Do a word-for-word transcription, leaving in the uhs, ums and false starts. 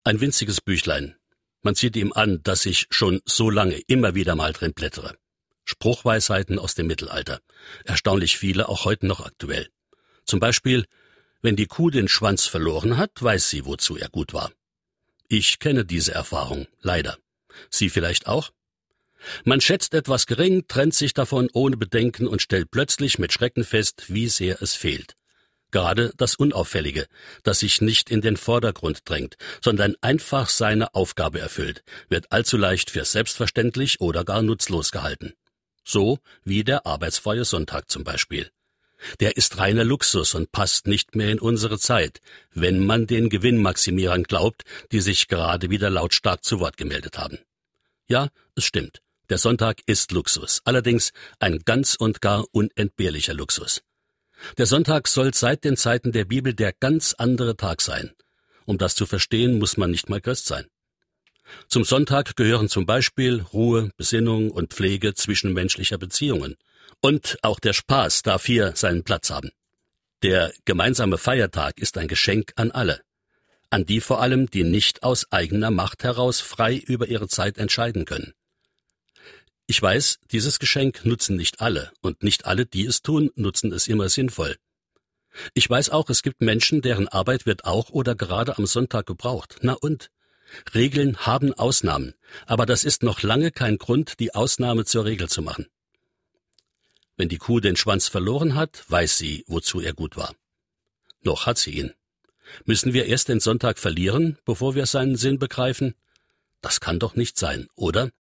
Ein winziges Büchlein. Man sieht ihm an, dass ich schon so lange immer wieder mal drin blättere. Spruchweisheiten aus dem Mittelalter. Erstaunlich viele, auch heute noch aktuell. Zum Beispiel: Wenn die Kuh den Schwanz verloren hat, weiß sie, wozu er gut war. Ich kenne diese Erfahrung, leider. Sie vielleicht auch? Man schätzt etwas gering, trennt sich davon ohne Bedenken und stellt plötzlich mit Schrecken fest, wie sehr es fehlt. Gerade das Unauffällige, das sich nicht in den Vordergrund drängt, sondern einfach seine Aufgabe erfüllt, wird allzu leicht für selbstverständlich oder gar nutzlos gehalten. So wie der arbeitsfreie Sonntag zum Beispiel. Der ist reiner Luxus und passt nicht mehr in unsere Zeit, wenn man den Gewinnmaximierern glaubt, die sich gerade wieder lautstark zu Wort gemeldet haben. Ja, es stimmt, der Sonntag ist Luxus, allerdings ein ganz und gar unentbehrlicher Luxus. Der Sonntag soll seit den Zeiten der Bibel der ganz andere Tag sein. Um das zu verstehen, muss man nicht mal Christ sein. Zum Sonntag gehören zum Beispiel Ruhe, Besinnung und Pflege zwischenmenschlicher Beziehungen. Und auch der Spaß darf hier seinen Platz haben. Der gemeinsame Feiertag ist ein Geschenk an alle. An die vor allem, die nicht aus eigener Macht heraus frei über ihre Zeit entscheiden können. Ich weiß, dieses Geschenk nutzen nicht alle, und nicht alle, die es tun, nutzen es immer sinnvoll. Ich weiß auch, es gibt Menschen, deren Arbeit wird auch oder gerade am Sonntag gebraucht. Na und? Regeln haben Ausnahmen, aber das ist noch lange kein Grund, die Ausnahme zur Regel zu machen. Wenn die Kuh den Schwanz verloren hat, weiß sie, wozu er gut war. Noch hat sie ihn. Müssen wir erst den Sonntag verlieren, bevor wir seinen Sinn begreifen? Das kann doch nicht sein, oder?